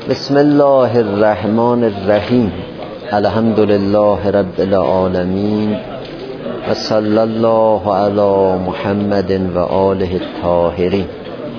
بسم الله الرحمن الرحیم. الحمد لله رب العالمین و صلی الله علی محمد و آله الطاهرین.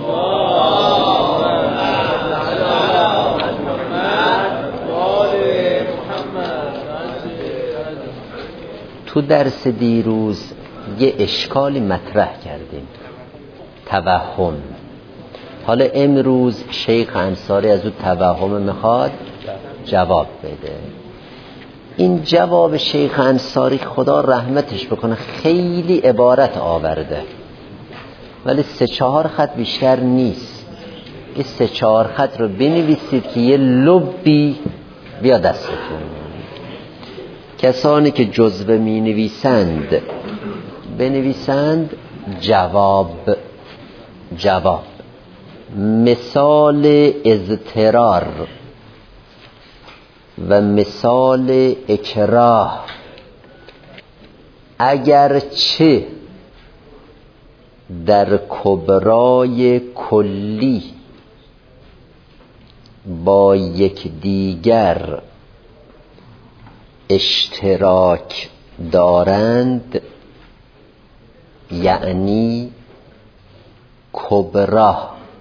تو درس دیروز یه اشکالی مطرح کردیم، توهم. حالا امروز شیخ انصاری از اون توهم میخواد جواب بده. این جواب شیخ انصاری خدا رحمتش بکنه خیلی عبارت آورده، ولی 3-4 خط بیشتر نیست. این 3-4 خط رو بنویسید که یه لبی بیا دستتون. کسانی که جزوه می نویسند بنویسند جواب. مثال اضطرار و مثال اکراه اگرچه در کبرای کلی با یکدیگر اشتراک دارند، یعنی کبرا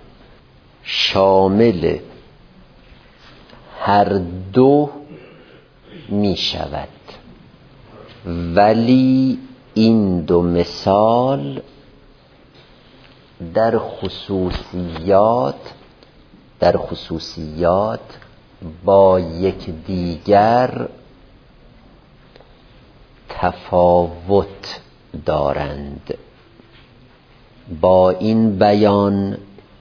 شامل هر دو می شود، ولی این دو مثال در خصوصیات با یکدیگر تفاوت دارند. با این بیان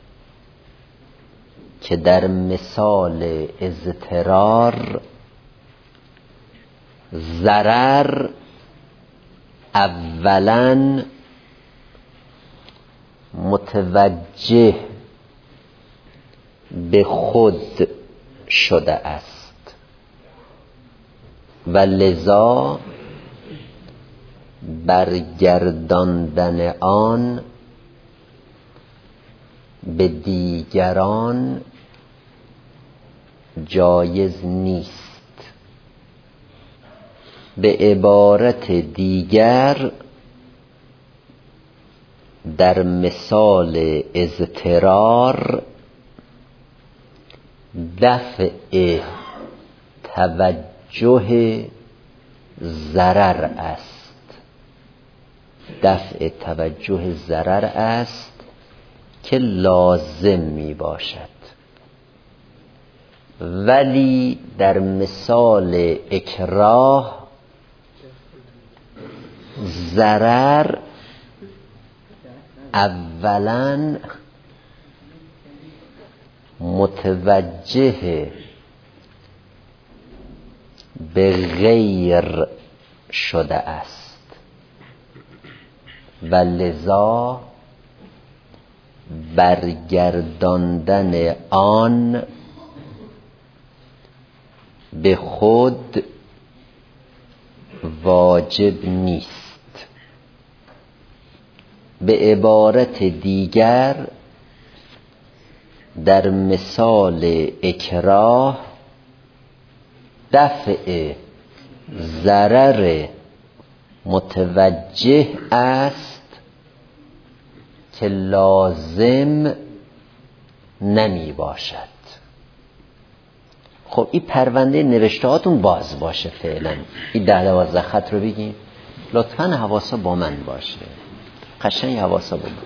که در مثال اضطرار ضرر اولاً متوجه به خود شده است و لذا برگرداندن آن به دیگران جایز نیست. به عبارت دیگر در مثال اضطرار دفع توجه ضرر است، که لازم می باشد. ولی در مثال اکراه ضرر اولاً متوجه به غیر شده است و لذا برگرداندن آن به خود واجب نیست. به عبارت دیگر در مثال اکراه دفع ضرر متوجه است که لازم نمی باشد. خب این پرونده نوشته هاتون باز باشه فعلا. این 10-12 خط رو بگیم لطفاً. حواسا با من باشه، قشنگ حواسا با من.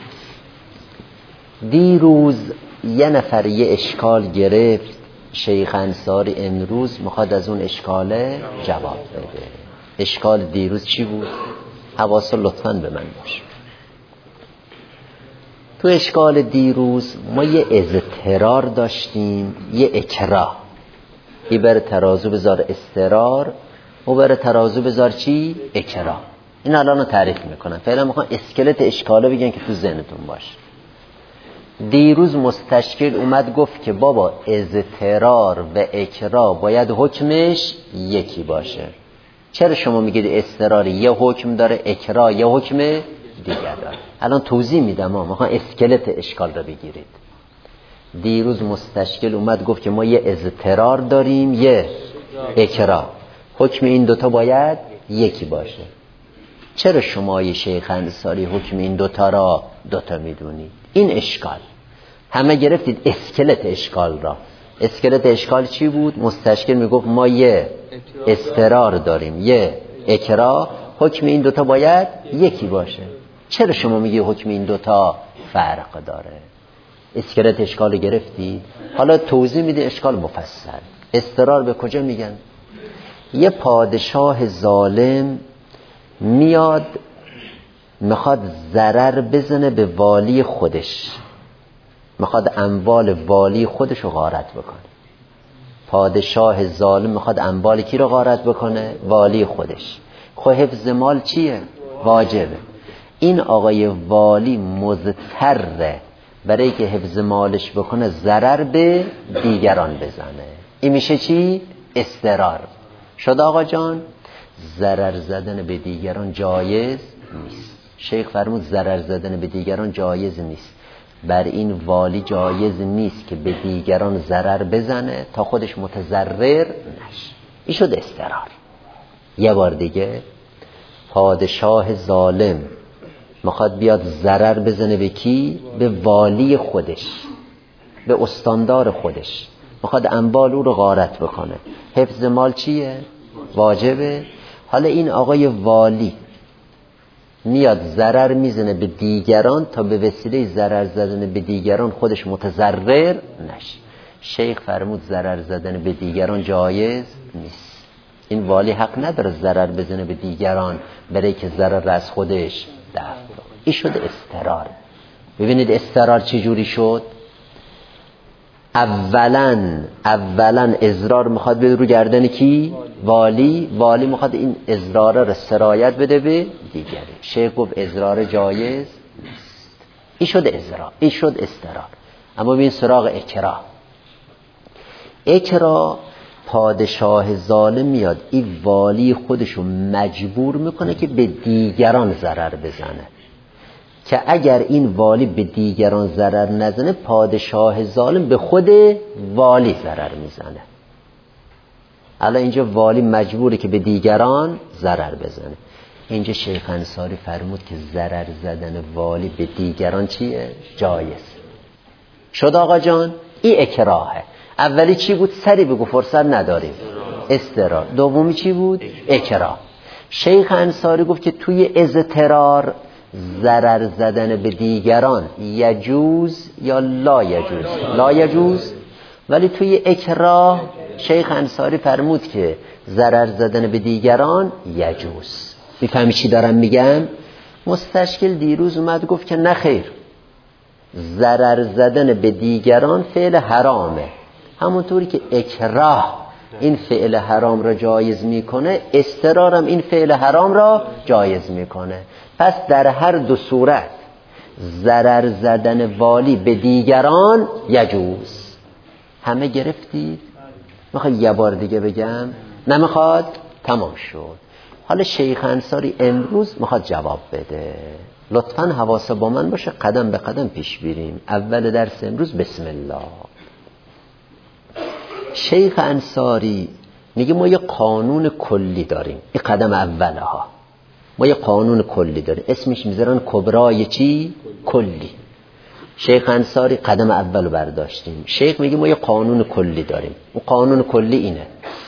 دیروز یه نفر یه اشکال گرفت، شیخ انصاری امروز میخواد از اون اشکاله جواب بده. اشکال دیروز چی بود؟ حواسا لطفاً به من باشه. تو اشکال دیروز ما یه اضطرار داشتیم، یه اکراه. یه بر ترازو بذار استرار و بر ترازو بذار چی؟ اکراه. این الان رو تعریف میکنم. فعلا میخوام اسکلت اشکاله بگن که تو ذهنتون باشه. دیروز مستشکل اومد گفت که بابا اضطرار و اکراه باید حکمش یکی باشه. چرا شما میگید اضطرار یه حکم داره، اکراه یه حکم دیگر داره؟ الان توضیح میدم. ما میخوام اسکلت اشکال رو بگیرید. دیروز مستشکل اومد گفت که ما یه اضطرار داریم یه اکراه، حکم این دوتا باید یکی باشه. چرا شما یه شیخ انصاری حکم این دوتا را دوتا میدونید؟ این اشکال همه گرفتید اسکلت اشکال را. اسکلت اشکال چی بود؟ مستشکل میگفت ما یه اضطرار داریم یه اکراه، حکم این دوتا باید یکی باشه. چرا شما میگی حکم این دوتا فرق داره؟ اسکلت اشکال گرفتید. حالا توضیح میده اشکال مفصل. اضطرار به کجا میگن؟ یه پادشاه ظالم میاد میخواد ضرر بزنه به والی خودش، میخواد اموال والی خودش رو غارت بکنه. پادشاه ظالم میخواد اموال کی رو غارت بکنه؟ والی خودش. خب حفظ مال چیه؟ واجبه. این آقای والی مضطره برای که حفظ مالش بکنه ضرر به دیگران بزنه. این میشه چی؟ اضطرار. شد آقا جان؟ ضرر زدن به دیگران جایز نیست. شیخ فرمود ضرر زدن به دیگران جایز نیست. بر این والی جایز نیست که به دیگران ضرر بزنه تا خودش متضرر نشه. این شد اضطرار. یه بار دیگه پادشاه ظالم میخواد بیاد ضرر بزنه به کی؟ به والی خودش، به استاندار خودش، میخواد اموال او رو غارت بکنه. حفظ مال چیه؟ واجبه. حالا این آقای والی میاد ضرر میزنه به دیگران تا به وسیله ضرر زدن به دیگران خودش متضرر نشه. شیخ فرمود ضرر زدن به دیگران جایز نیست. این والی حق نداره ضرر بزنه به دیگران برای که ضرر از خودش دفع کنه. این شد اضطرار. ببینید اضطرار چه جوری شد؟ اولا اضرار میخواد بده رو گردن کی؟ والی میخواد این اضرار رو سرایت بده به دیگری. شیخ گفت اضرار جایز نیست. این شد اضرار، این شد اضطرار. اما ببین سراغ اکراه پادشاه ظالم میاد این والی خودشو مجبور میکنه که به دیگران ضرر بزنه، که اگر این والی به دیگران ضرر نزنه پادشاه ظالم به خود والی ضرر میزنه. الان اینجا والی مجبوره که به دیگران ضرر بزنه. اینجا شیخ انصاری فرمود که ضرر زدن والی به دیگران چیه؟ جایز. شد آقا جان؟ این اکراهه. اولی چی بود؟ سری بگو فرصت نداریم. اضطرار. دومی چی بود؟ اکراه. شیخ انصاری گفت که توی اضطرار ضرر زدن به دیگران یجوز یا لا یجوز؟ لا یجوز. ولی توی اکراه شیخ انصاری فرمود که ضرر زدن به دیگران یجوز. میفهمی چی دارم میگم؟ مستشکل دیروز اومد گفت که نه خیر، ضرر زدن به دیگران فعل حرامه. همونطوری که اکراه این فعل حرام را جایز میکنه، اضطرارم این فعل حرام را جایز میکنه. پس در هر دو صورت ضرر زدن والی به دیگران یجوز. همه گرفتید؟ میخوای یه بار دیگه بگم؟ نمیخواد؟ تمام شد. حالا شیخ انصاری امروز میخواد جواب بده. لطفاً حواس با من باشه، قدم به قدم پیش بریم. اول درس امروز بسم الله. شیخ انصاری میگه ما یه قانون کلی داریم. این قدم اوله ها. ما یه قانون کلی داریم، اسمش میذارن کبرای چی؟ کلی. شیخ انصاری قدم اولو برداشتیم. شیخ میگه ما یه قانون کلی داریم. اون قانون کلی اینه: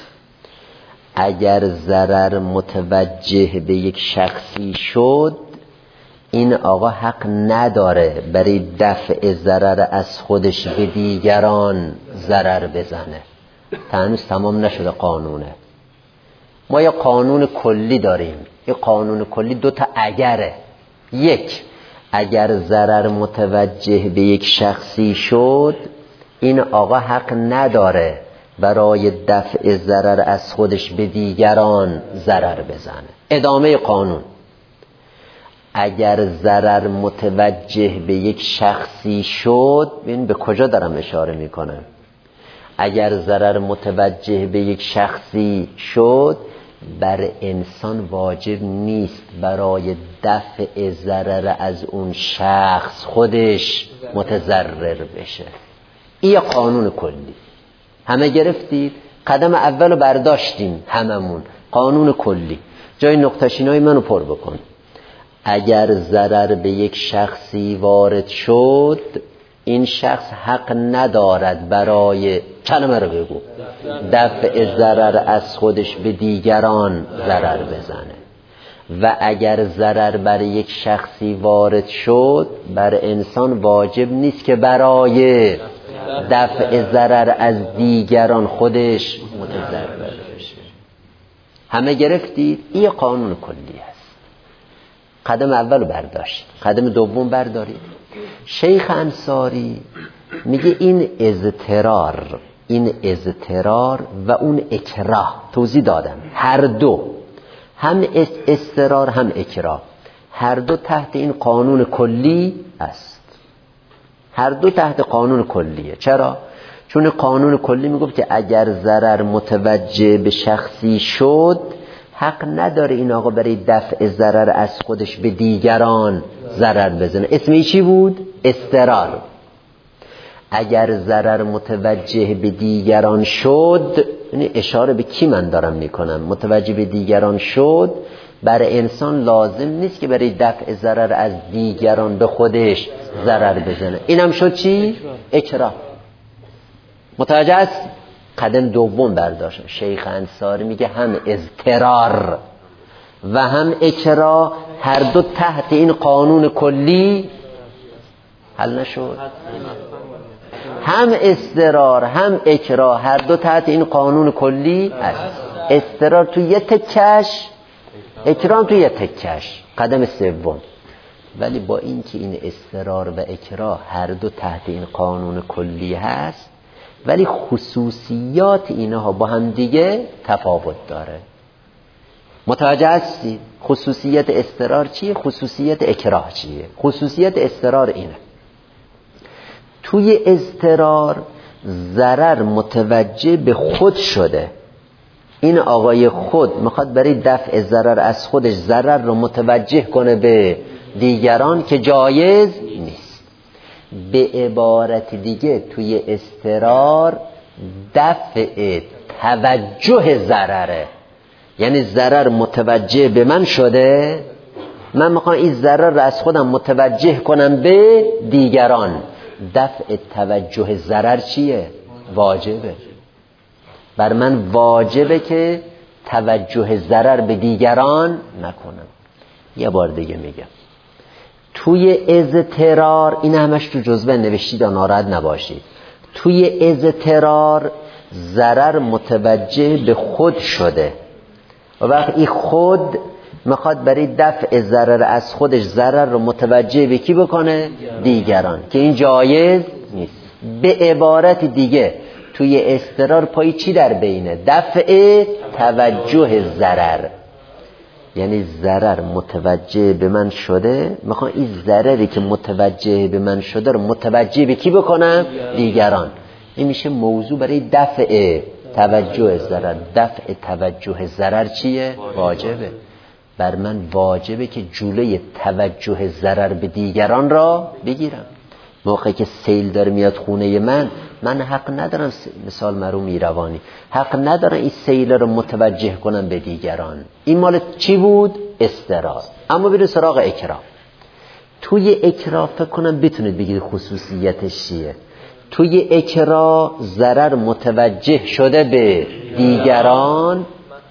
اگر ضرر متوجه به یک شخصی شد، این آقا حق نداره برای دفع ضرر از خودش به دیگران ضرر بزنه. هنوز تمام نشده قانونه. ما یه قانون کلی داریم. یه قانون کلی دو تا اگره. یک، اگر ضرر متوجه به یک شخصی شد، این آقا حق نداره برای دفع ضرر از خودش به دیگران ضرر بزنه. ادامه قانون: اگر ضرر متوجه به یک شخصی شد، ببین به کجا دارم اشاره میکنم. اگر ضرر متوجه به یک شخصی شد، بر انسان واجب نیست برای دفع ضرر از اون شخص خودش متضرر بشه. این قانون کلی. همه گرفتید؟ قدم اولو برداشتیم هممون، قانون کلی. جای نقطه‌چینای منو پر بکن. اگر ضرر به یک شخصی وارد شد، این شخص حق ندارد برای کلمه رو بگو دفع ضرر از خودش به دیگران ضرر بزنه. و اگر ضرر برای یک شخصی وارد شد، بر انسان واجب نیست که برای دفع ضرر از دیگران خودش متضرر بشه. همه گرفتید؟ این قانون کلی است. قدم اول برداشت، قدم دوم بردارید. شیخ انصاری میگه این اضطرار و اون اکراه توضیح دادم، هر دو، هم اضطرار هم اکراه، هر دو تحت این قانون کلی است. هر دو تحت قانون کلیه. چرا؟ چون قانون کلی میگفت که اگر ضرر متوجه به شخصی شد، حق نداره این آقا برای دفع ضرر از خودش به دیگران ضرر بزنه. اسمش چی بود؟ اضطرار. اگر ضرر متوجه به دیگران شد، یعنی اشاره به کی من دارم میکنم؟ متوجه به دیگران شد، برای انسان لازم نیست که برای دفع ضرر از دیگران به خودش ضرر بزنه. اینم شد چی؟ اکراه. متوجه است؟ قدم دوم برداشت. شیخ انصاری میگه هم اضطرار و هم اکراه، هر دو تحت این قانون کلی حل نشد. هم اضطرار هم اکراه، هر دو تحت این قانون کلی هست. اضطرار تو یه تکش، اکراه تو یه تکش. قدم سوم. ولی با اینکه این اضطرار و اکراه هر دو تحت این قانون کلی هست، ولی خصوصیات اینها با هم دیگه تفاوت داره. متوجه هستید؟ خصوصیت اضطرار چیه؟ خصوصیت اکراه چیه؟ خصوصیت اضطرار اینه: توی اضطرار ضرر متوجه به خود شده، این آقای خود میخواد برای دفع ضرر از خودش ضرر رو متوجه کنه به دیگران که جایز نیست. به عبارت دیگه توی اضطرار دفع توجه ضرره، یعنی ضرر متوجه به من شده، من میخوام این ضرر رو از خودم متوجه کنم به دیگران. دفع توجه ضرر چیه؟ واجبه. بر من واجبه که توجه ضرر به دیگران نکنم. یه بار دیگه میگم، توی اضطرار، این همش تو جزوه نوشتید و ناراحت نباشید، توی اضطرار ضرر متوجه به خود شده و وقتی خود میخواد برای دفع ضرر از خودش ضرر رو متوجه به کی بکنه؟ دیگران، که این جایز نیست. به عبارت دیگه توی اضطرار پای چی در بینه؟ دفع توجه ضرر. یعنی ضرر متوجه به من شده، میخوام این ضرری که متوجه به من شده رو متوجه به کی بکنم؟ دیگران. این میشه موضوع برای دفع توجه ضرر. دفع توجه ضرر چیه؟ واجبه. بر من واجبه که جلوی توجه ضرر به دیگران را بگیرم. موقعی که سیل داره میاد خونه من حق ندارم، مثال مرو میروانی، حق ندارم این سیل رو متوجه کنم به دیگران. این مال چی بود؟ اضطرار. اما بریم سراغ اکراه. توی اکراه فکر کنم بتونید بگید خصوصیتش چیه. توی اکراه ضرر متوجه شده به دیگران،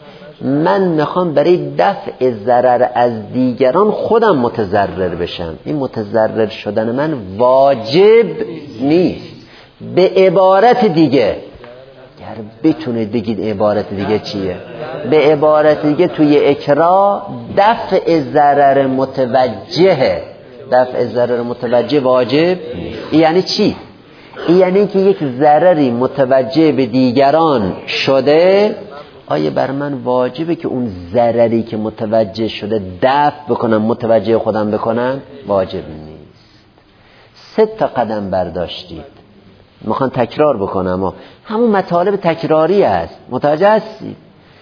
من میخوام برای دفع ضرر از دیگران خودم متضرر بشم. این متضرر شدن من واجب نیست. به عبارت دیگه، گر بتونید بگید عبارت دیگه چیه؟ به عبارت دیگه توی اکراه دفع ضرر متوجه، دفع ضرر متوجه واجب نیست. یعنی چی؟ یعنی که یک ضرری متوجه به دیگران شده، آیا بر من واجبه که اون ضرری که متوجه شده دفع بکنم، متوجه خودم بکنم؟ واجب نیست. 3 قدم برداشتید. میخوان تکرار بکنم، همون مطالب تکراری است. متوجه هستید؟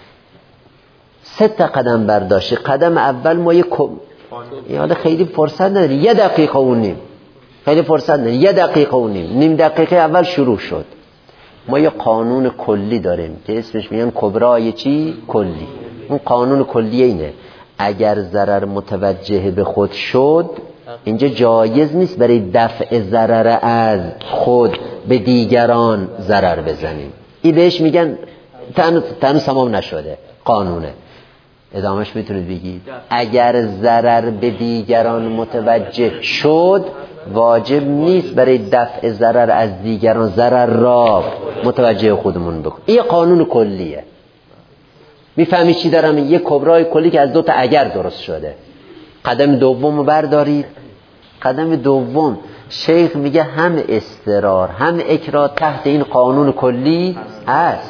3 قدم برداشتید. قدم اول ما یاد خیلی فرصت نداری، 1 دقیقه و نیم خیلی فرصت نه، 1 دقیقه و نیم دقیقه اول شروع شد. ما یه قانون کلی داریم که اسمش میگن کبرای چی؟ کلی. اون قانون کلی اینه اگر ضرر متوجه به خود شد، اینجا جایز نیست برای دفع ضرر از خود به دیگران ضرر بزنیم. این بهش میگن تنو تمام نشده قانونه. ادامهش میتونید بگید اگر ضرر به دیگران متوجه شد، واجب نیست برای دفع ضرر از دیگران ضرر را متوجه خودمون بکن. این قانون کلیه. میفهمی چی دارم؟ یه کبرای کلی که از 2 تا اگر درست شده. قدم دوم رو بردارید. قدم دوم شیخ میگه هم استرار هم اکراه تحت این قانون کلی هست،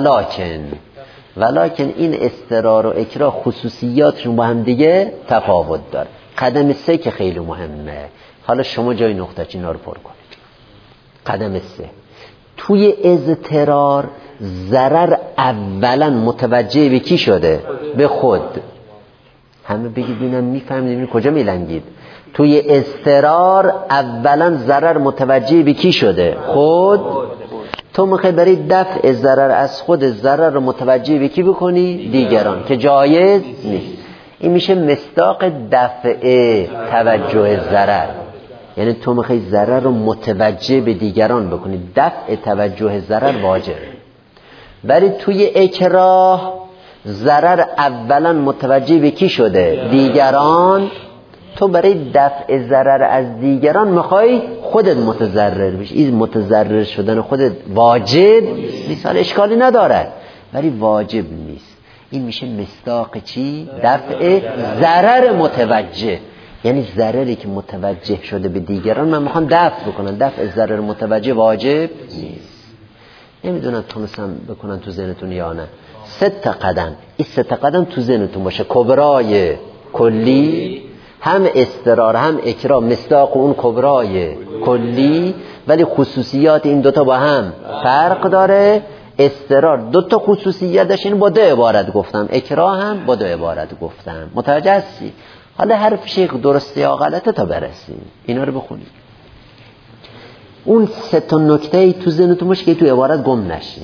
ولکن این استرار و اکراه خصوصیاتشون با هم دیگه تفاوت داره. قدم 3 که خیلی مهمه، حالا شما جای نقطه اینا رو پر کنید. قدم 3 توی اضطرار ضرر اولا متوجه به کی شده؟ به خود. همه بگید ببینم میفهمید کجا میلنگید؟ توی اضطرار اولا ضرر متوجه به کی شده؟ خود. تو میخوای برای دفع ضرر از خود ضرر رو متوجه به کی بکنی؟ دیگران، که جایز نیست. این میشه مصداق دفع توجه ضرر. یعنی تو میخوای ضرر رو متوجه به دیگران بکنی، دفع توجه ضرر واجب. برای توی اکراه ضرر اولا متوجه به کی شده؟ دیگران. تو برای دفع ضرر از دیگران میخوای خودت متضرر بشی. این متضرر شدن خودت واجب نیست، اشکالی ندارد ولی واجب نیست. این میشه مصداق چی؟ دفع ضرر متوجه. یعنی ضرری که متوجه شده به دیگران من میخوام دفع بکنم. دفع ضرر متوجه واجب نیست. نمیدونم تونستم بکنن تو ذهنتون یا نه. 3 قدم، این 3 قدم تو ذهنتون باشه. کبرای کلی، هم استرار هم اکراه مصداق اون کبرای کلی، ولی خصوصیات این 2 تا با هم فرق داره. استرار 2 تا خصوصیت داشت، این با 2 عبارت گفتم، اکراه هم با 2 عبارت گفتم. متوجه هستی؟ حالا حرف شیخ درسته یا غلطه تا برسیم. اینا رو بخونید. اون 3 تا نکته تو ذهنتون باشه که تو عبارت گم نشین.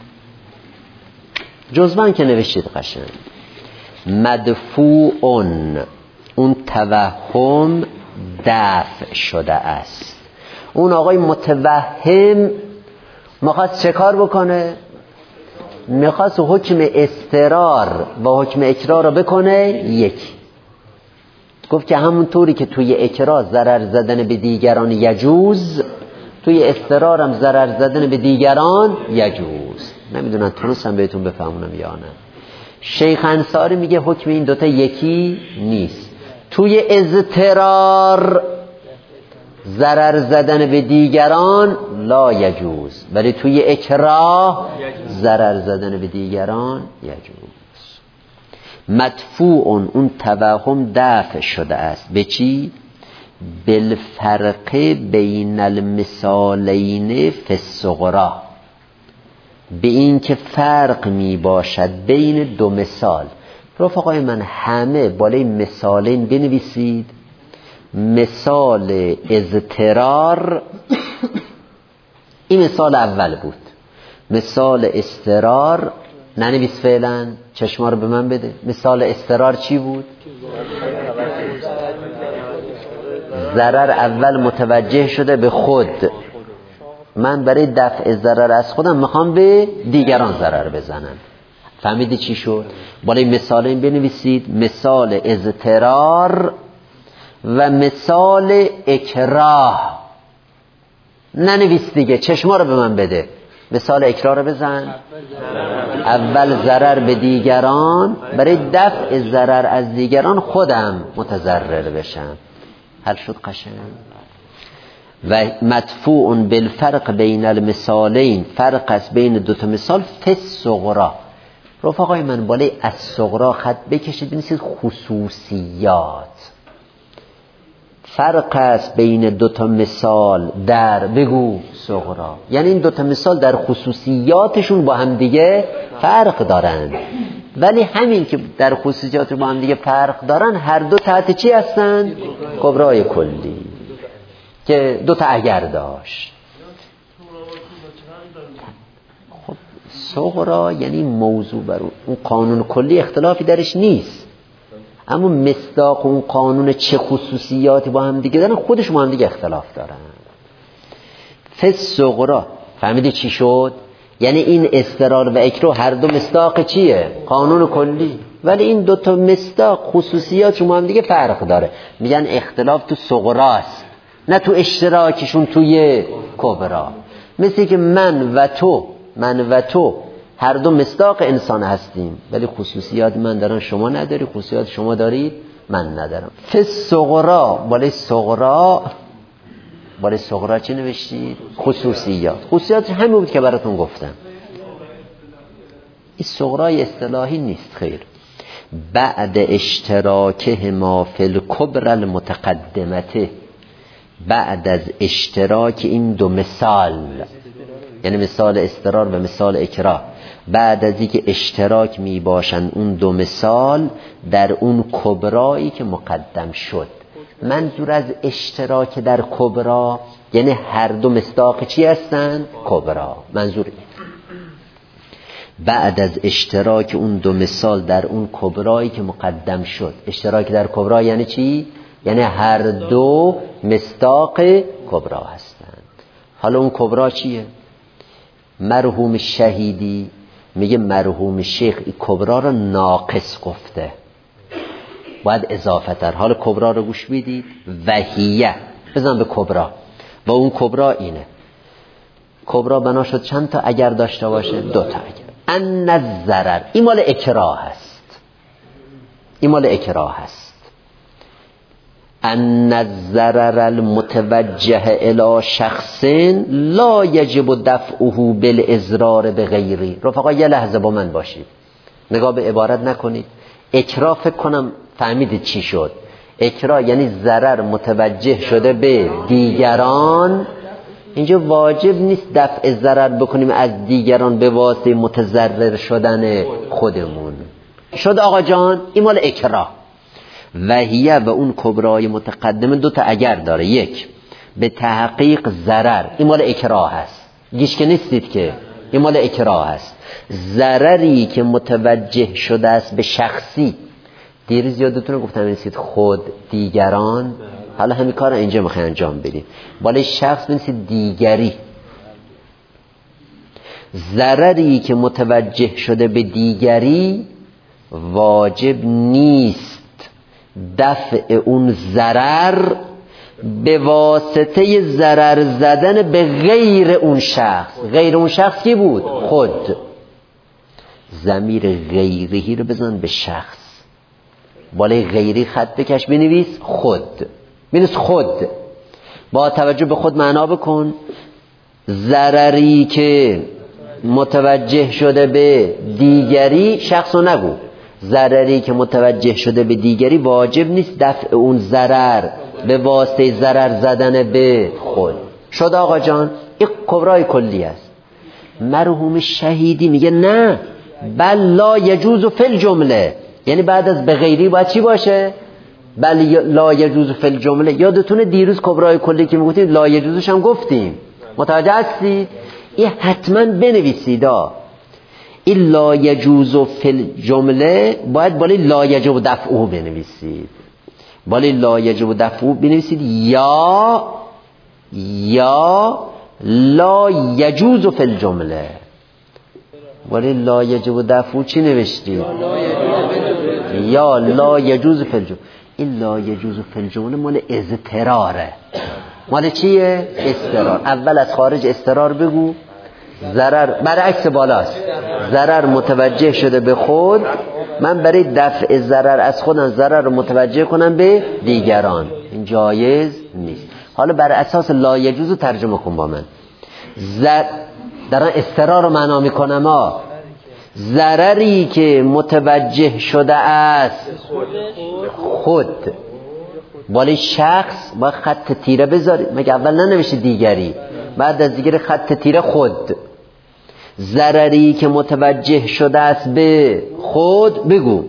جزوان که نوشتید قشنگ. مدفوعون، اون توهم دفع شده است. اون آقای متوهم میخواست چه کار بکنه؟ میخواست حکم استرار و حکم اکراه رو بکنه یکی. گفت که همون طوری که توی اکراه ضرر زدن به دیگران یجوز، توی استرار هم ضرر زدن به دیگران یجوز. نمیدونم تونستم بهتون بفهمونم یا نه. شیخ انصاری میگه حکم این 2 تا یکی نیست. توی اضطرار ضرر زدن به دیگران لا یجوز، ولی توی اکراه ضرر زدن به دیگران یجوز. مدفوع، اون توهم دفع شده است. به چی؟ بالفرق بین المثالین فی الصغری، به این که فرق می باشد بین 2 مثال. رفقای من همه بالای مثالین بنویسید. مثال اضطرار، این مثال اول بود. مثال استرار ننویس فعلا، چشما رو به من بده. مثال استرار چی بود؟ ضرر اول متوجه شده به خود، من برای دفع ضرر از خودم میخوام به دیگران ضرر بزنم. فهمیدی چی شد؟ بالای مثالین بنویسید. مثال اضطرار و مثال اکراه. ننویس دیگه، چشما رو به من بده. مثال اکراه رو بزن. اول ضرر به دیگران، برای دفع ضرر از دیگران خودم متضرر بشم. حل شد قشنگ؟ و مدفوع بالفرق بین المثالین، فرق است بین 2 تا مثال فی الصغری. رفقای من بالای الصغری خط بکشید بنویسید خصوصیات. فرق است بین 2 تا مثال در بگو صغری، یعنی این 2 تا مثال در خصوصیاتشون با هم دیگه فرق دارن، ولی همین که در خصوصیات با هم دیگه فرق دارن هر 2 تحت چی هستن؟ کبرای کلی. که دو تا اگر داشت. خب صغرا یعنی موضوع بر اون قانون کلی اختلافی درش نیست، اما مصداق اون قانون چه خصوصیاتی با هم دیگه دارن خودش با هم دیگه اختلاف دارن. فالصغرا فهمیدی چی شد؟ یعنی این استرار و اکراه هر دو مصداق چیه؟ قانون کلی، ولی این دو تا مصداق خصوصیات با هم دیگه فرق داره. میگن اختلاف تو صغراست نه تو اشتراکشون توی کبرا. مثل که من و تو هر دو مصداق انسان هستیم، ولی خصوصیات من دارن شما نداری، خصوصیات شما دارید من ندارم. فالصغرا بالای صغرا چی نوشتید؟ خصوصیات همین بود که براتون گفتم. این صغرای اصطلاحی نیست، خیر. بعد اشتراکهما فی الکبرى المتقدمه، بعد از اشتراک این دو مثال، یعنی مثال استرار و مثال اکراه، بعد از اینکه اشتراک می باشن اون دو مثال در اون کبرایی که مقدم شد. منظور از اشتراک در کبرا یعنی هر دو مصداق چی هستن؟ کبرا. منظور بعد از اشتراک اون دو مثال در اون کبرایی که مقدم شد. اشتراک در کبرا یعنی چی؟ یعنی هر دو مصداق کبرا هستند. حالا اون کبرا چیه؟ مرحوم شهیدی میگه مرحوم شیخ این کبرا رو ناقص گفته، باید اضافه تر. حالا کبرا رو گوش بیدید. وحیه بزن به کبرا، و اون کبرا اینه. کبرا بنا شد چند تا اگر داشته باشه؟ دو تا اگر. ان الضرر، این مال اکراه هست. ان الضرر المتوجه الى شخص لا یجب دفعه بالاضرار بغیره. رفقا یه لحظه با من باشید، نگاه به عبارت نکنید. اکراه فکر کنم فهمیدید چی شد. اکراه یعنی ضرر متوجه شده به دیگران. اینجا واجب نیست دفع ضرر بکنیم از دیگران به واسطه متضرر شدن خودمون. شد آقا جان، این مال اکراه. وحیه و اون کبرای متقدمه دو تا اگر داره. یک، به تحقیق ضرر، این مال اکراه هست. گیش که نیستید که این مال اکراه هست. ضرری که متوجه شده است به شخصی. دیروز یادتونه گفتم بنویسید خود، دیگران. حالا همین کار اینجا میخوای انجام بدید. بالای شخص بنویسید دیگری. ضرری که متوجه شده به دیگری واجب نیست دفع اون ضرر به واسطه ضرر زدن به غیر اون شخص. غیر اون شخص کی بود؟ خود. ضمیر غیری رو بزن به شخص، بالای غیری خط بکش بنویس خود. بنویس خود، با توجه به خود معنا بکن. ضرری که متوجه شده به دیگری، شخص رو نگو، ضرری که متوجه شده به دیگری واجب نیست دفع اون ضرر به واسطه ضرر زدن به خود. شد آقا جان؟ این کبرای کلی است. مرحوم شهیدی میگه نه، بل لا یجوز فی الجمله، یعنی بعد از به غیری باید چی باشه؟ بل لا یجوز فی الجمله. یادتونه دیروز کبرای کلی که میگفتیم لا یجوزش هم گفتیم، متوجه هستی؟ این حتما بنویسید. این لا یجوز فی الجمله باید بالای لا یجب دفعه بنویسید. بالای لا یجب دفعه بنویسید یا لا یجوز فی الجمله. بالای لا یجب دفعه چی نوشتید؟ یا لا یجوز فی الجمله. این لا یجوز فی الجمله مال اضطراره. مال چیه؟ اضطرار. اول از خارج اضطرار بگو. ضرر برعکس بالاست. ضرر متوجه شده به خود، من برای دفع ضرر از خودم ضرر رو متوجه کنم به دیگران، این جایز نیست. حالا بر اساس لا یجوز ترجمه کن با من. دارن اضطرار رو معنا میکنم. ضرری که متوجه شده است خود، بالای شخص با خط تیره بذاری. مگه اول ننوشته دیگری، بعد از دیگر خط تیره خود. ضرری که متوجه شده است به خود بگو.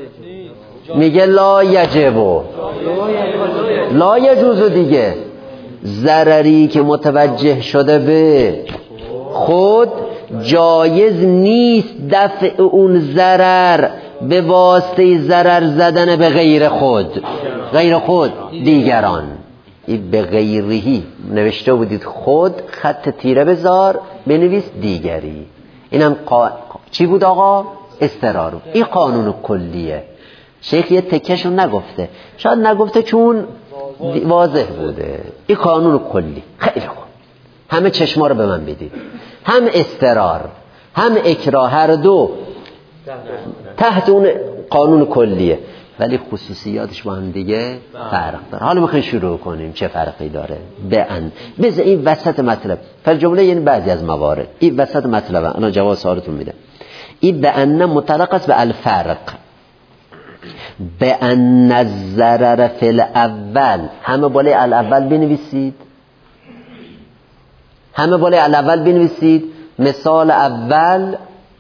میگه لا یجب لا یجوز دیگه. ضرری که متوجه شده به خود جایز نیست دفع اون ضرر به واسطه ضرر زدن به غیر خود دیگران. این به غیرهی نوشته بودید خود خط تیره بذار بنویس دیگری. اینم چی بود آقا؟ استرار. این قانون کلیه. شیخ یه تکشون نگفته، شاید نگفته چون واضح بوده. این قانون کلی. خیلی خوب، همه چشما رو به من بدید. هم استرار هم اکراه، هر دو تحت اون قانون کلیه، ولی خصوصیاتش با هم دیگه فرق داره. حالا میخوایم شروع کنیم چه فرقی داره. بذار این وسط مطلب فالجمله یعنی بعضی از موارد، این وسط مطلب الان جواب سوالتون میده. این بأن مطلق است به الفرق. بأن الضرر فی الاول، همه بالای الاول بنویسید، همه بالای الاول بنویسید. مثال اول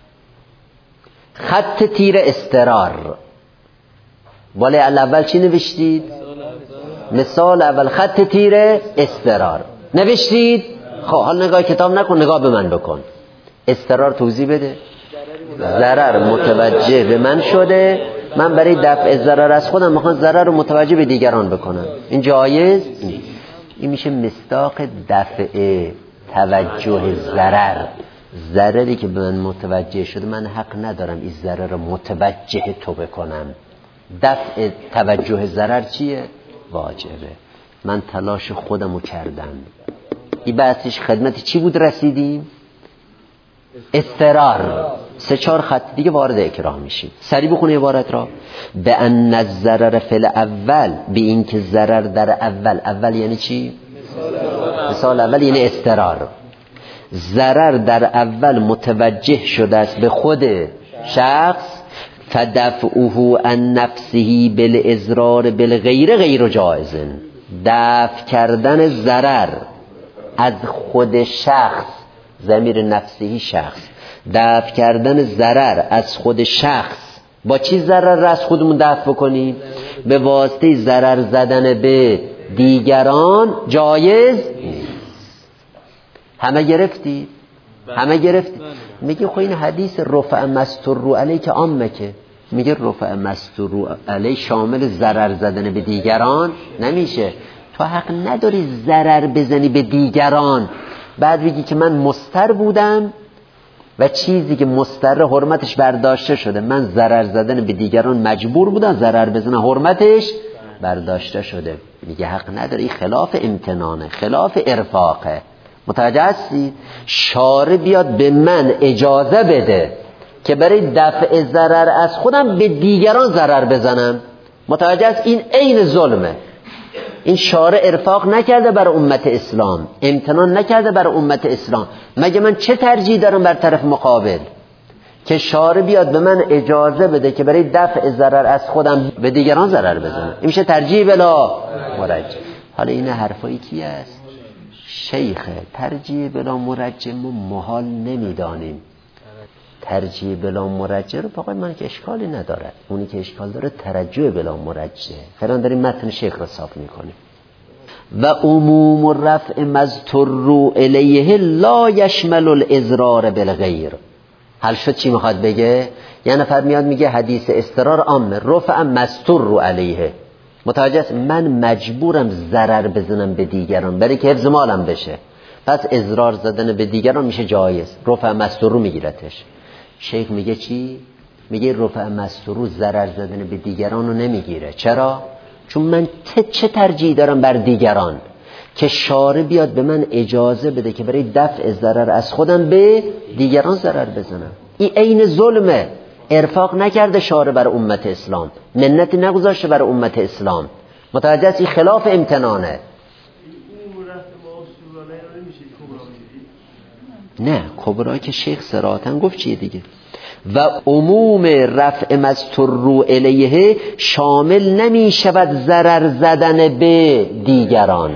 خط تیر استرار. بالای الاول چی نوشتید؟ مثال اول خط تیر استرار نوشتید. خب حال نگاه کتاب نکن، نگاه به من بکن. استرار توضیح بده. ضرر متوجه به من شده، من برای دفع ضرر از خودم میخوام ضرر رو متوجه به دیگران بکنم. این جایز نیست. این میشه مصداق دفع توجه ضرر. ضرری که به من متوجه شده من حق ندارم این ضرر رو متوجه تو بکنم. دفع توجه ضرر چیه؟ واجبه. من تلاش خودمو کردم. این بحثش خدمت چی بود رسیدیم؟ استرار. 3-4 خط دیگه وارد اکراه میشیم. سریع بخونه عبارت را. بأن الضرر فی الاول، به این که ضرر در اول یعنی چی؟ مثال اول یعنی استرار. ضرر در اول متوجه شده است به خود شخص، فدفعه عن نفسه بالاضرار بالغیر غیر جائز. دفع کردن ضرر از خود شخص، ضمیر نفسه شخص، دفع کردن ضرر از خود شخص با چی ضرر را از خودمون دفع بکنیم؟ به واسطه ضرر زدن به دیگران جایز نیست. همه گرفتی؟ همه گرفتی؟ میگه خب این حدیث رفع مستر علی که عامه، که میگه رفع مستر علی شامل ضرر زدن به دیگران نمیشه. تو حق نداری ضرر بزنی به دیگران بعد بگی که من مستر بودم و چیزی که مستر حرمتش برداشته شده، من ضرر زدن به دیگران مجبور بودم، ضرر بزنم حرمتش برداشته شده. میگه حق نداری. این خلاف امتنانه، خلاف ارفاقه. متوجه هستید؟ شارع بیاد به من اجازه بده که برای دفع ضرر از خودم به دیگران ضرر بزنم. متوجه است؟ این عین ظلمه. این شارع ارفاق نکرده برای امت اسلام، امتنان نکرده برای امت اسلام. مگه من چه ترجیح دارم بر طرف مقابل؟ که شارع بیاد به من اجازه بده که برای دفع ضرر از خودم به دیگران ضرر بزنم. این میشه ترجیح بلا مرجح. حالا این حرفایی کی است؟ شیخه. ترجیح بلا مرجح ما محال نمیدانیم. ترجیح بلا مرجح رو فقط من که اشکالی نداره. اونی که اشکال داره ترجیح بلا مرجح. فعلا داریم متن شیخ رو صاف میکنیم. و عموم الرفع مذکور الیه لا یشمل الاضرار بالغیر. حل شد چی میخواد بگه؟ یه نفر میاد میگه حدیث استرار عامه، رفع مستور علیه. متوجه است؟ من مجبورم ضرر بزنم به دیگران برای که حفظ مالم بشه، پس اضرار زدن به دیگران میشه جایز، رفع مستور میگیرتش. شیخ میگه چی؟ میگه رفع مستور ضرر زدن به دیگران رو نمیگیره. چرا؟ چون من چه ترجیح دارم بر دیگران؟ که شارع بیاد به من اجازه بده که برای دفع ضرر از خودم به دیگران ضرر بزنم. این عین ظلمه. ارفاق نکرده شارع بر امت اسلام، منتی نگذاشته بر امت اسلام. متوجه است؟ این خلاف امتنانه. نه کبرا که شیخ صراحتاً گفت چیه دیگه. و عموم رفع مستور الیه شامل نمی شود ضرر زدن به دیگران.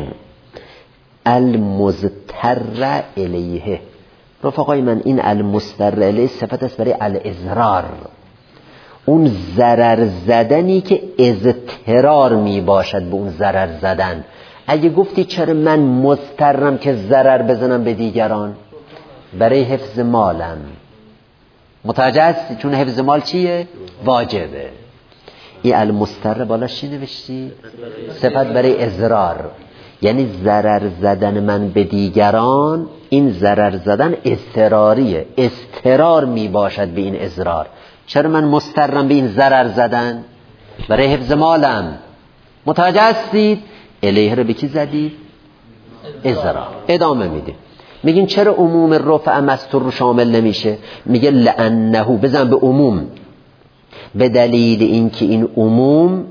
المضطر الیه. رفقای من، این المضطر الیه صفت است برای الاضرار، اون ضرر زدنی که اضطرار می باشد به اون ضرر زدن. اگه گفتی چرا من مضطرم که ضرر بزنم به دیگران؟ برای حفظ مالم. متوجه هستی؟ چون حفظ مال چیه؟ واجبه. این المضطر بالاش چی نوشتی؟ صفت برای اضرار، یعنی ضرر زدن من به دیگران، این ضرر زدن اضطراریه، اضطرار می باشد به این اضرار. چرا من مضطرم به این ضرر زدن؟ برای حفظ مالم. متوجه هستید؟ الیه رو به کی زدید؟ اضرار. ادامه میدیم، میگین چرا عموم رفع مستور رو شامل نمیشه؟ میگه لانه، بزن به عموم، به دلیل اینکه این عموم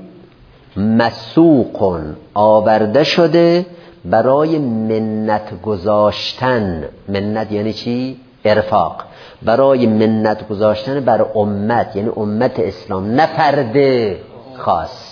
مسوق آورده شده برای منت گذاشتن. منت یعنی چی؟ ارفاق. برای منت گذاشتن بر امت، یعنی امت اسلام، نه فرد خاص.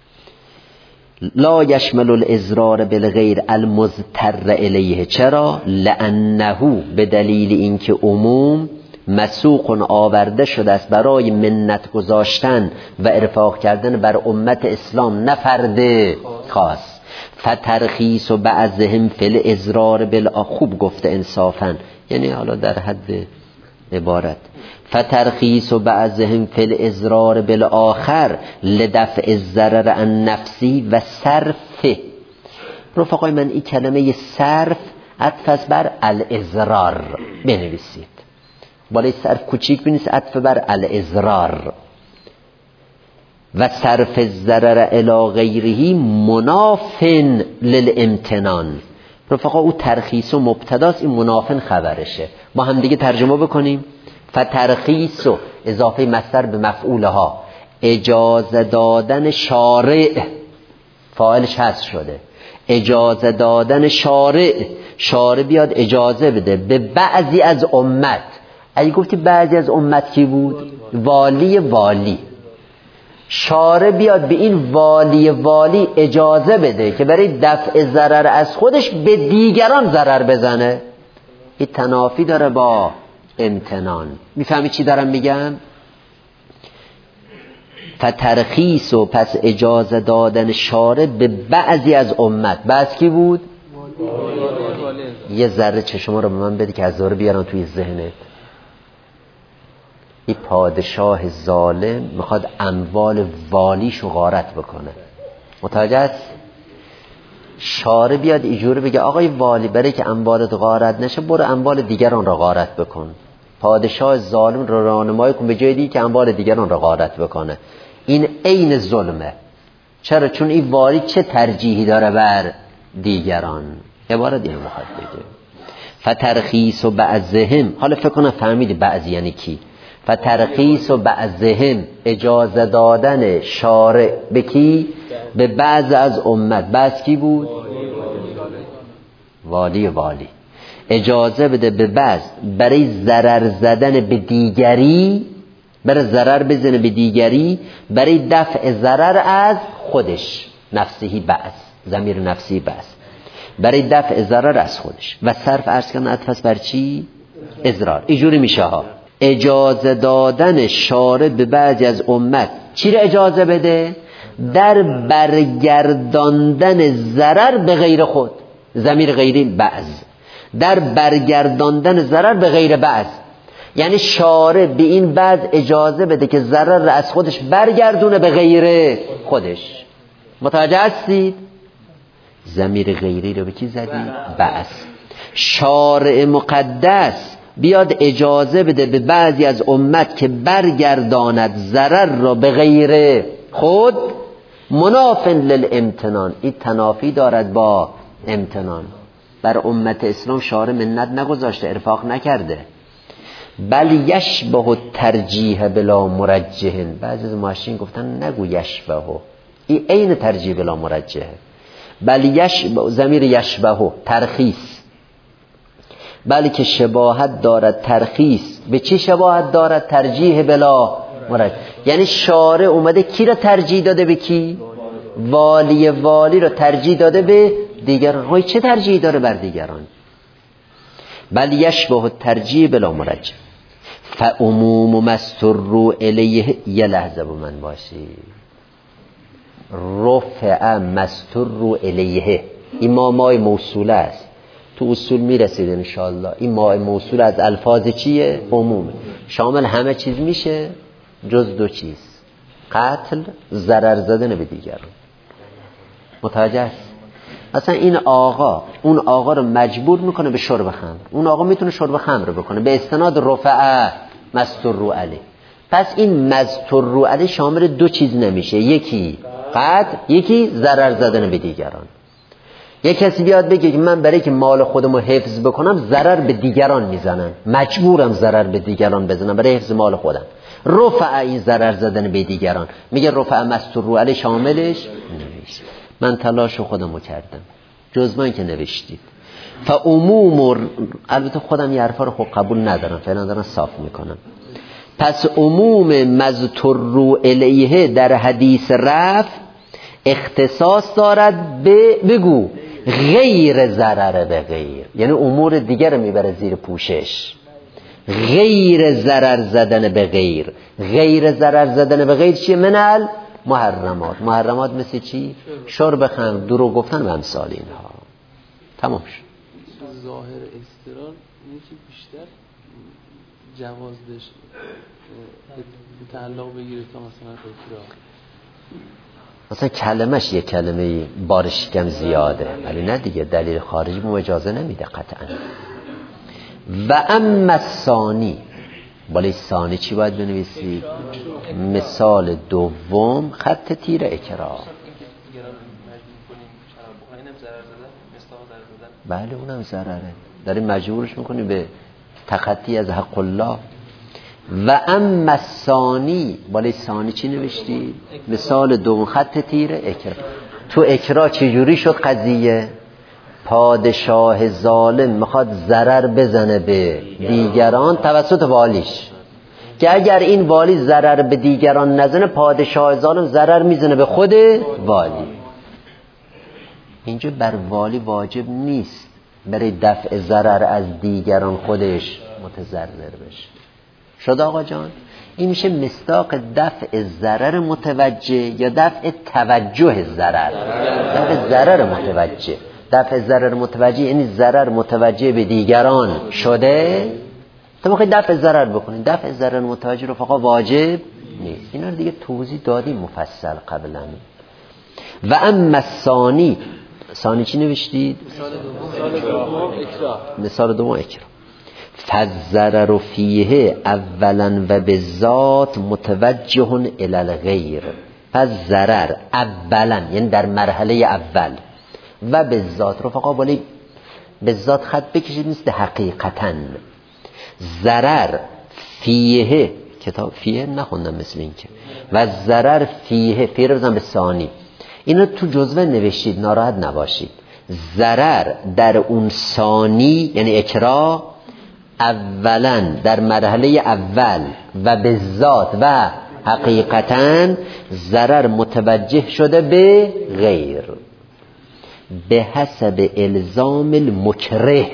لا یشمل الاضرار بالغیر المضطر الیه. چرا؟ لانه، به دلیل اینکه عموم مسوق آورده شده است برای منت گذاشتن و ارفاق کردن بر امت اسلام، نه فرد خاص. فترخیص و بعضهم فی الاضرار خوب گفته انصافا، یعنی حالا در حد عبارت. فترخیص و بعضهم فی الاضرار بالآخر لدفع الضرر عن نفسی و صرفه. رفقای من این کلمه صرف عطف بر الاضرار بنویسید، بالای صرف کوچیک بنویسید، عطف بر الاضرار. و صرف الضرر الی غیره منافن للامتنان. رفقا او ترخیص و مبتداست، این منافن خبرشه. با هم دیگه ترجمه بکنیم. فترخیص و اضافه مصدر به مفعولها، اجازه دادن شارع، فاعلش حذف شده، اجازه دادن شارع بیاد اجازه بده به بعضی از امت. اگه گفتی بعضی از امت کی بود؟ والی. شارع بیاد به این والی اجازه بده که برای دفع ضرر از خودش به دیگران ضرر بزنه. این تنافی داره با امتنان. میفهمی چی دارم میگم؟ فترخیص و پس اجازه دادن شارع به بعضی از امت. بعض کی بود؟ یه ذره چشما رو به من بده که از ذره بیارن توی ذهنت. این پادشاه ظالم میخواد اموال والیشو غارت بکنه. متوجه است؟ شارع بیاد اینجوری بگه آقای والی، برای که اموالت غارت نشه برو اموال دیگران را غارت بکن. پادشاه ظالم رو راهنمایی کن به جای دیگه که اموال دیگران را غارت بکنه. این عین ظلمه. چرا؟ چون این والی چه ترجیحی داره بر دیگران. عبارت دیگه میخواد بگه فترخیص و بعضهم. حالا فکر کنم فهمیدی بعضی یعنی کی. فترخیص و بعضهم، اجازه دادن شارع به کی؟ به بعض از امت. بعض کی بود؟ والی. اجازه بده به بعض برای ضرر زدن به دیگری، برای ضرر بزنه به دیگری، برای دفع ضرر از خودش. نفسهی بعض، ضمیر نفسی بعض، برای دفع ضرر از خودش. و صرف عرض کردن عطف بر چی؟ اضرار. اینجوری میشه ها. اجازه دادن شارع به بعضی از امت چی رو اجازه بده؟ در برگرداندن ضرر به غیر خود. ضمیر غیری بعض، در برگرداندن ضرر به غیر بعض. یعنی شارع به این بعض اجازه بده که ضرر را از خودش برگردونه به غیر خودش. متوجه هستید؟ ضمیر غیری رو به کی زدی؟ بعض. شارع مقدس بیاد اجازه بده به بعضی از امت که برگرداند ضرر را به غیر خود، منافن للامتنان. این تنافی دارد با امتنان. بر امت اسلام شارع منت نگذاشته، ارفاق نکرده. بل یشبه الترجیح بلا مرجح. بعضی از ماشین گفتن نگو یشبه، این عین ترجیح بلا مرجح. بل یشبه، ضمیر یشبه ترخیص، بلکه شباهت دارد. ترخیص به چی شباهت دارد؟ ترجیح بلا مرجح. یعنی شارع اومده کی را ترجیح داده به کی؟ والی را ترجیح داده به دیگران. های چه ترجیح داره بر دیگران؟ بل یشبه الترجیح بلا مرجح. فعموم مستر الیه. یه لحظه با من باشی. رفع مستر الیه، این مای موصوله است. تو اصول میرسید انشالله. این مای موصول از الفاظ چیه؟ عمومه، شامل همه چیز میشه جز دو چیز: قتل، ضرر زدن به دیگران. متوجه است؟ اصلا این آقا اون آقا رو مجبور میکنه به شرب خمر. اون آقا میتونه شرب خمر رو بکنه به استناد رفعه مستر علیه. پس این مستر علیه شامل دو چیز نمیشه: یکی قتل، یکی ضرر زدن به دیگران. یک کسی بیاد بگه که من برای که مال خودم رو حفظ بکنم ضرر به دیگران میزنم، مجبورم ضرر به دیگران بزنم برای حفظ مال خودم، رفع این ضرر زدن به دیگران، میگه رفع مستر علیه شاملش نمیشه. من تلاش خودم رو کردم، جز من که نوشتید. فعموم، البته خودم یه حرفا رو خوب قبول ندارم، فعلا دارم صاف میکنم. پس عموم مذکور الیه در حدیث رفع اختصاص دارد به بگو غیر ضرر به غیر، یعنی امور دیگر رو میبره زیر پوشش. غیر ضرر زدن به غیر، غیر ضرر زدن به غیر چیه؟ منال محرمات. محرمات مثل چی؟ شرب خمر، دروغ گفتن و امثال اینها. تمام شد. ظاهر استرار یکی بیشتر جواز بهش تعلق بگیره تا مثلا اکراه. مثلا کلمش یه کلمه بارش کم زیاده، ولی نه دیگه دلیل خارجی مو اجازه نمیده قطعا. و اما الثانی، بالای ثانی چی باید بنویسی؟ مثال دوم خط تیر اکراه. بله اونم ضرره، داری مجبورش میکنی به تخطی از حق الله. و اما الثانی، بالای ثانی چی نوشتی؟ مثال دوم خط تیر اکراه. تو اکراه چجوری شد قضیه؟ پادشاه ظالم میخواد ضرر بزنه به دیگران توسط والیش، که اگر این والی ضرر به دیگران نزنه پادشاه ظالم ضرر میزنه به خود والی. اینجا بر والی واجب نیست برای دفع ضرر از دیگران خودش متضرر بشه. شد آقا جان؟ این میشه مصداق دفع ضرر متوجه یا دفع توجه ضرر؟ دفع ضرر متوجه. دفع ضرر متوجه یعنی ضرر متوجه به دیگران شده، تو میخوای دفع ضرر بکنی. دفع ضرر متوجه رفقا واجب نیست. اینا رو دیگه توضیح دادیم مفصل قبلا. و اما الثانی، ثانی چی نوشتید؟ مثال دوم اکراه. فالضرر فیه اولا و بالذات متوجه الی الغیر. پس ضرر اولا یعنی در مرحله اول و بالذات، رفقا بالی بالذات خط بکشید مثل حقیقتاً. ضرر فیه، کتاب فیه نخوندم مثل این که، و ضرر فیه رو بزن به ثانی. اینو تو جزوه نوشتید ناراحت نباشید. ضرر در اون ثانی یعنی اکراه اولا در مرحله اول و بالذات و حقیقتاً ضرر متوجه شده به غیر به حسب الزام المکره.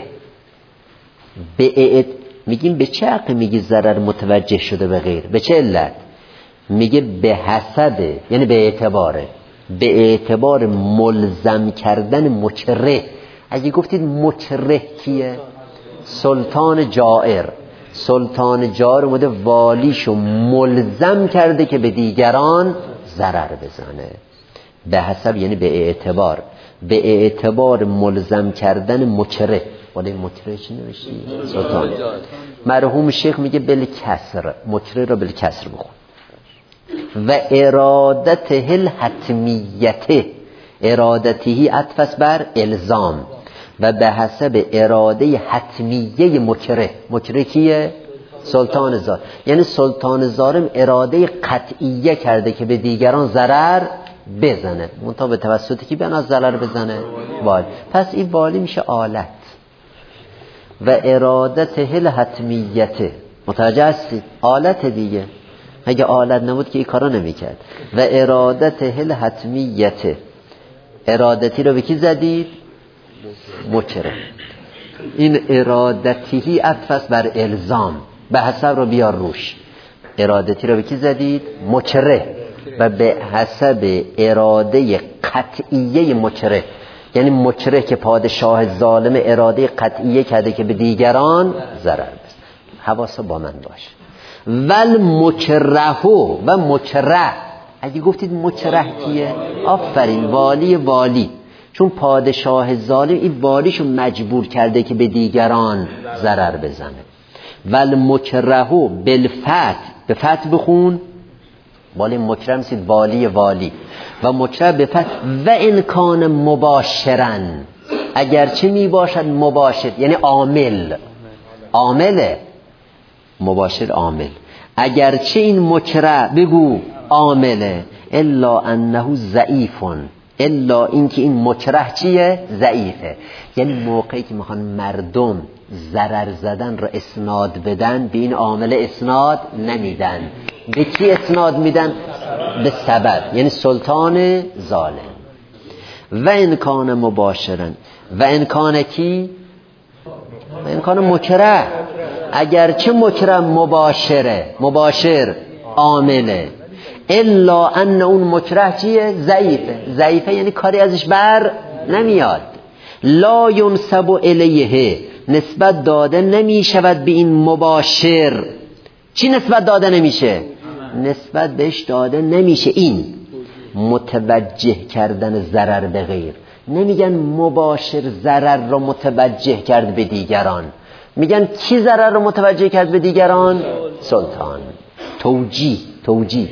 میگیم به چه حق میگی ضرر متوجه شده به غیر؟ به چه علت؟ میگه به حسب یعنی به اعتباره، به اعتبار ملزم کردن مکره. اگه گفتید مکره کیه؟ سلطان جائر. سلطان جائر اومده والیشو ملزم کرده که به دیگران ضرر بزنه. به حسب یعنی به اعتبار، به اعتبار ملزم کردن مکره. ولی مکره چی نوشتی؟ سلطان. مرحوم شیخ میگه بالکسر، مکره رو بالکسر بخون. و ارادته الحتمیته، ارادته عطف بر الزام و به حسب اراده حتمیه مکره. مکره کیه؟ سلطان ظالم. یعنی سلطان ظالم اراده قطعیه کرده که به دیگران ضرر بزنه، منتها به توسط کی بنا ضرر بزنه؟ والی. پس این والی میشه آلت. و ارادته الحتمیته، متوجه هستید؟ آلت دیگه، اگه آلت نبود که این کارا نمیکرد. و ارادته الحتمیته، ارادتی رو به کی زدید؟ مکره. این ارادتی عطف بر الزام، به حسب رو بیار روش. ارادتی رو به کی زدید؟ مکره. و به حسب اراده قطعیه مکره. یعنی مکره که پادشاه ظالم اراده قطعیه کرده که به دیگران ضرر بزنه. حواسا با من باشه. ول مکره و مکره، اگه گفتید مکره کیه؟ آفرین، والی. چون پادشاه ظالم این والیشو مجبور کرده که به دیگران ضرر بزنه. ول مکره بالفتح، به فتح بخون، والی مکره میشید والی و مکره به فتح. و ان کان مباشرن، اگرچه می باشد مباشر یعنی عامله مباشر عامل، اگرچه این مکره بگو عامله، الا انه ضعیفون، الا اینکه این مکره چیه؟ ضعیفه. یعنی موقعی که میخوان مردم ضرر زدن رو اسناد بدن، به این عامل اسناد نمیدن. به کی اسناد میدن؟ به سبب، یعنی سلطان ظالم. و انکان مباشرن، و انکان کی؟ و انکان مکره، اگرچه مکره مباشر عامله، الا ان اون مکره چیه؟ ضعیفه یعنی کاری ازش بر نمیاد. لا ینسب الیه، نسبت داده نمی شود به این مباشر. چی نسبت داده نمیشه؟ نسبت بهش داده نمیشه این متوجه کردن ضرر به غیر. نمیگن مباشر ضرر رو متوجه کرد به دیگران، میگن کی ضرر رو متوجه کرد به دیگران؟ سلطان. توجیه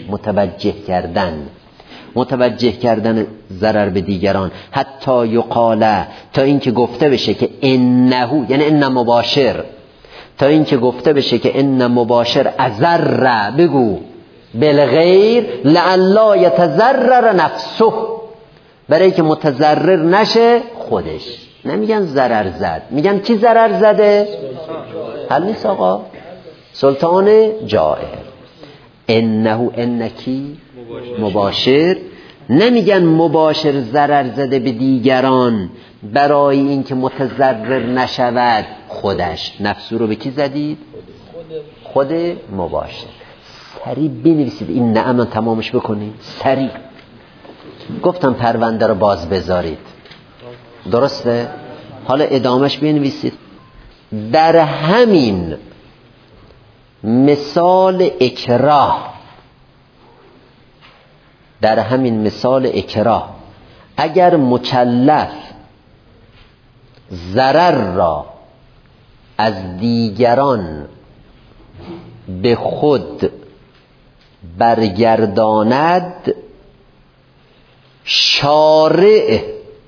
متوجه کردن ضرر به دیگران. حتی یقاله، تا اینکه گفته بشه که انه، یعنی ان مباشر، تا اینکه گفته بشه که ان مباشر اضر، بگو بالغیر لعلا یتضرر نفسه، برای که متضرر نشه خودش. نمیگن ضرر زد، میگن کی ضرر زده؟ حل نیست آقا، سلطان جائر. انه، انکی مباشر، نمیگن مباشر ضرر زده به دیگران برای اینکه متضرر نشود خودش. نفسو رو به کی زدید؟ خود مباشر. سریع بنویسید این نعم تمامش بکنید سریع. گفتم پرونده رو باز بذارید، درسته؟ حالا ادامش بنویسید. در همین مثال اکراه، اگر مکلف ضرر را از دیگران به خود برگرداند، شارع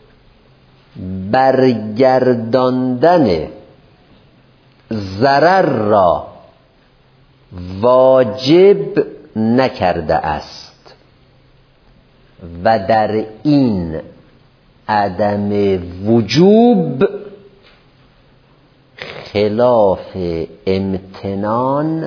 برگرداندن ضرر را واجب نکرده است و در این عدم وجوب خلاف امتنان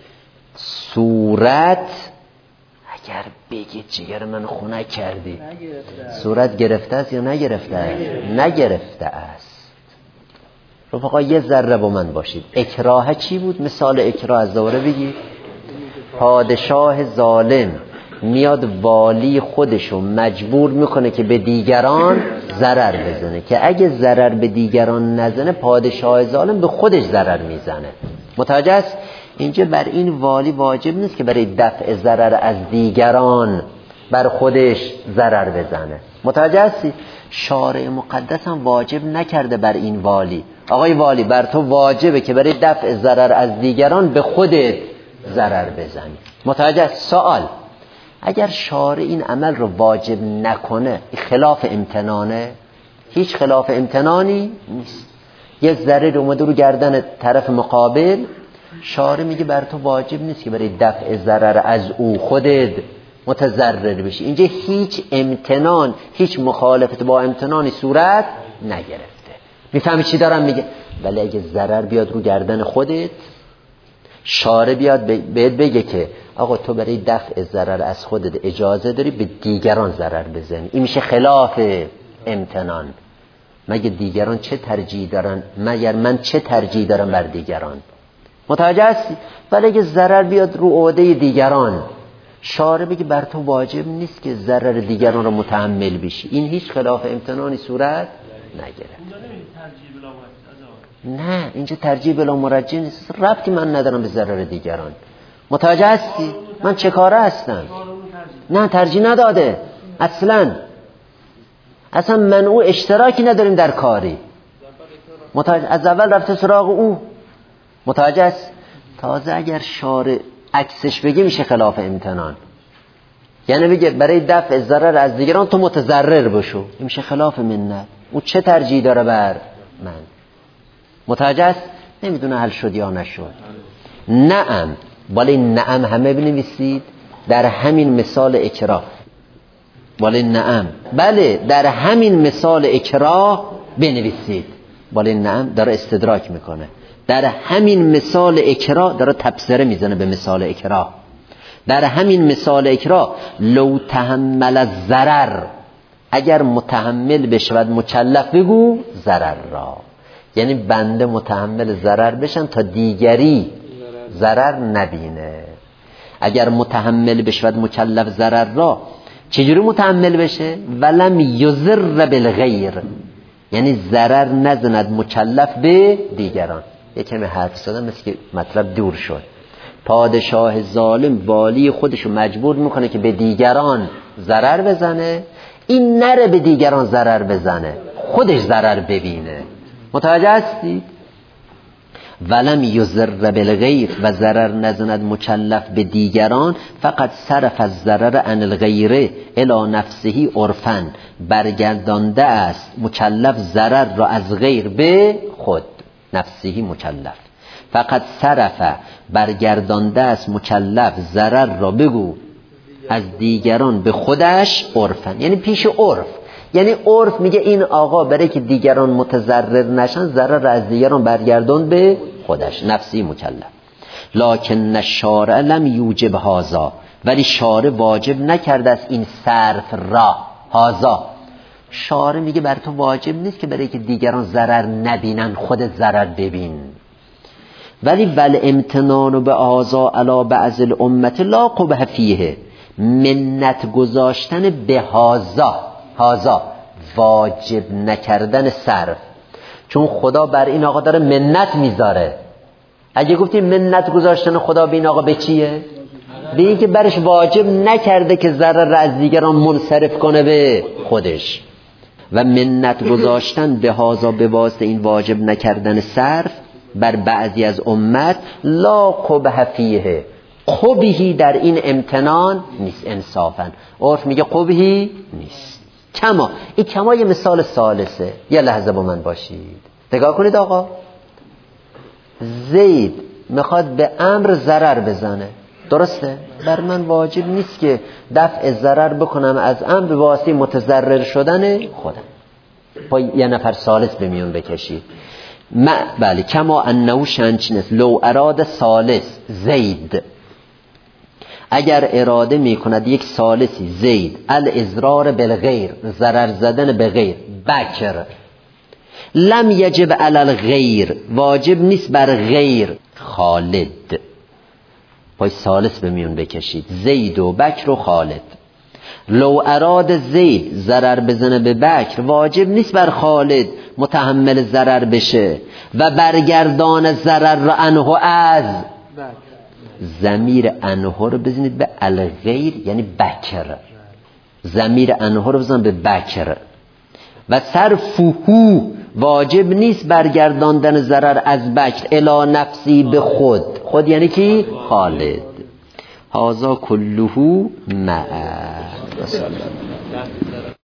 صورت، اگر بگید جگر من خونه کردی، صورت گرفته است یا نگرفته است؟ نگرفته است. رفقا یه ذره با من باشید. اکراه چی بود؟ مثال اکراه از دوره بگید. پادشاه ظالم میاد والی خودشو مجبور میکنه که به دیگران ضرر بزنه، که اگه ضرر به دیگران نزنه پادشاه ظالم به خودش ضرر میزنه. متوجه است؟ اینجا بر این والی واجب نیست که برای دفع ضرر از دیگران بر خودش ضرر بزنه. متوجه هستی؟ شارع مقدس هم واجب نکرده بر این والی. آقای والی بر تو واجبه که برای دفع ضرر از دیگران به خودت ضرر بزنی. متوجه است؟ سوال: اگر شارع این عمل رو واجب نکنه خلاف امتنانه؟ هیچ خلاف امتنانی نیست. یه ضرر اومده رو گردن طرف مقابل، شارع میگه بر تو واجب نیست که برای دفع ضرر از او خودت متضرر بشی. اینجا هیچ امتنان، هیچ مخالفت با امتنانی صورت نگرفته. میفهمی چی دارم میگه؟ ولی اگه ضرر بیاد رو گردن خودت، شارع بیاد بهت بگه که آقا تو برای دفع ضرر از خودت اجازه داری به دیگران ضرر بزنی، این میشه خلاف امتنان. مگه دیگران چه ترجیح دارن؟ مگر من چه ترجیح دارم بر دیگران؟ متوجه هستی؟ ولی اگه ضرر بیاد رو عهده دیگران، شارع بگه بر تو واجب نیست که ضرر دیگران رو متحمل بشی، این هیچ خلاف امتنانی صورت نگرفت. نه اینجا ترجیح بلا مرجح نیست، ربطی من ندارم به ضرر دیگران. متوجه هستی؟ من چه کاره هستم؟ نه ترجیح نداده اصلا من او اشتراکی نداریم در کاری. از اول رفته سراغ او. متوجه است؟ تازه اگر شارع عکسش بگه میشه خلاف امتنان، یعنی بگه برای دفع ضرر از دیگران تو متضرر بشو، این میشه خلاف منت. او چه ترجیح داره بر من؟ متوجه است؟ نمیدونه حل شد یا نشد. نعم، ولی نعم همه بنویسید در همین مثال اکراه. ولی نعم، بله در همین مثال اکراه بنویسید. ولی نعم داره استدراک میکنه، در همین مثال اکراه داره تبصره میزنه به مثال اکراه. در همین مثال اکراه لو تحمل الضرر، اگر متحمل بشود مکلف بگو ضرر را، یعنی بنده متحمل ضرر بشن تا دیگری ضرر نبینه. اگر متحمل بشود مکلف ضرر را، چجوری متحمل بشه؟ ولم یضر بالغیر، یعنی ضرر نزند مکلف به دیگران. یکمی حرف زدم مثل که مطلب دور شد. پادشاه ظالم والی خودشو مجبور میکنه که به دیگران ضرر بزنه، این نره به دیگران ضرر بزنه، خودش ضرر ببینه. متوجه هستید؟ ولم یضر بالغیر، و ضرر نزند مکلف به دیگران، فقط صرف الضرر عن الغیر الی نفسه عرفا، برگردانده است مکلف ضرر را از غیر به خود. نفسه مکلف، فقط صرف برگردانده است مکلف ضرر را بگو از دیگران به خودش عرفا، یعنی پیش عرف. یعنی عرف میگه این آقا برای که دیگران متضرر نشن ضرر را از دیگران برگردان به خودش، نفسی مکلف. لکن الشارع لم یوجب هذا، ولی شارع واجب نکرده است این صرف را. هذا شارع میگه بر تو واجب نیست که برای که دیگران ضرر نبینن خودت ضرر ببین. ولی ول امتنان به هذا علی بعض الامه لا قبح فیه، منت گذاشتن به هذا واجب نکردن صرف، چون خدا بر این آقا داره منت میذاره. اگه گفتیم منت گذاشتن خدا به این آقا به چیه؟ به این که برش واجب نکرده که ضرر را از دیگران منصرف کنه به خودش. و منت گذاشتن به هذا به واسطه این واجب نکردن صرف بر بعضی از امت لا قبح فیه، قبحی در این امتنان نیست. انصافا عرف میگه قبحی نیست. این کما یه مثال ثالثه. یه لحظه با من باشید، نگاه کنید. آقا زید میخواد به امر ضرر بزنه، درسته؟ بر من واجب نیست که دفع ضرر بکنم از امر به واسطه متضرر شدن خودم. با یه نفر ثالث به میون بکشید. بله، کما انه شنچین است. لو اراد ثالث زید، اگر اراده میکند یک ثالثی زید الاضرار بالغیر، ضرر زدن به غیر، بکر، لم یجب علی الغیر، واجب نیست بر غیر، خالد. پای ثالث به میون بکشید، زید و بکر و خالد. لو اراد زید ضرر بزنه به بکر، واجب نیست بر خالد متحمل ضرر بشه و برگردان ضرر را عنه از ضمیر عنه رو بزنید به الغیر، یعنی بکر. ضمیر عنه رو بزن به بکر. و صرفه، واجب نیست برگرداندن ضرر از بکر الی نفسی به خود یعنی کی؟ خالد. هذا کله معه.